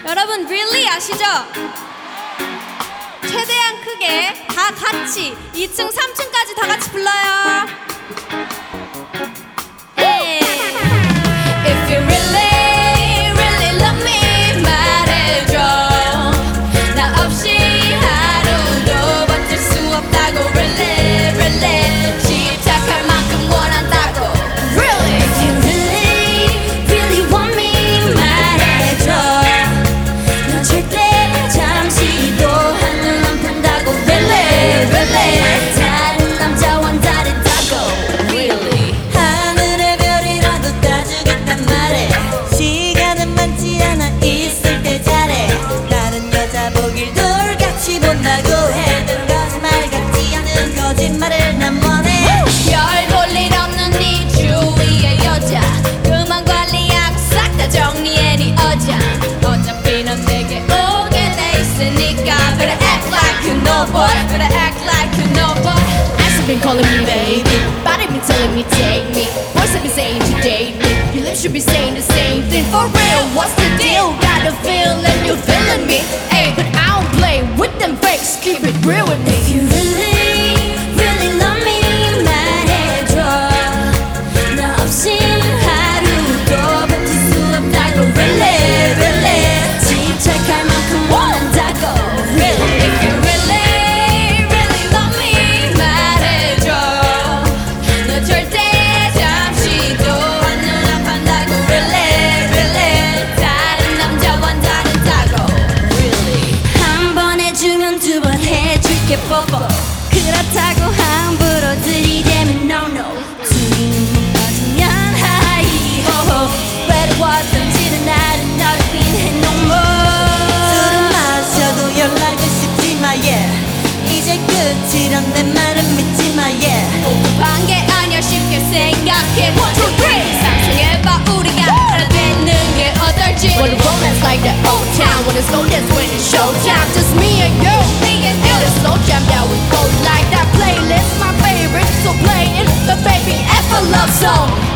여러분 really 아시죠? 최대한 크게 다 같이 2층 3층까지 다 같이 불러요. Hey. If you really really love me 말해줘. 나 없이 하루도 버틸 수 없다고 really really 집착할 만큼 원한다고 really. If you really really want me 말해줘. 너 절대 잠시도 한눈 안 판다고 really really. 다른 남자와는 다르다고 really. 하늘의 별이라도 따주겠단 말해. 시간은 많지 않아 있을 때 잘해. 다른 여자 보길 돌같이 본다고 해도 거짓말 같지 않은 거짓말을 난 원해. 별 볼일 없는 네 주위의 여자 그만 관리하고 싹 다 정리해 네 어장. 어차피 넌 내게 오게 돼 있으니까 Better act like you know boy. Better act like you know boy. Eyes have been calling me baby, body been telling me take me. Voice have been saying to date me. Your lips should be saying the same thing. For real, what's the deal? Got a feeling you're feeling me. Hey, but I don't play with them fakes. Keep it real with me. If you really really love me 말해줘. 너 없인 하루도 버틸 수 없다고 really really. 집착할 만큼 원한다고 really. If you really really love me 말해줘. 너 절대 잠시도 한눈 안 판다고 really really. 다른 남자와는 다르다고 really. 한 번 해주면 두 번 해줄게 뽀뽀. 그렇다고 함부로 들이대면 no no. 둘이 눈 맞으면 하이 호호. 외로웠던지는 나는 너를 위해 no more. 술은 마셔도 연락을 씹지 마 yeah. 이제 끝이란 내 말은 믿지 마 yeah. 복잡한 게 아니야 쉽게 생각해 1, 2, 3 상상해봐 우리가 하나 되는 게 어떨지. What a romance like that old town. When it's slow dance, when it's showtime. Just me and you, Me and you. and a slow jam that we both like. That playlist, my favorite, so play it. The baby F a love song.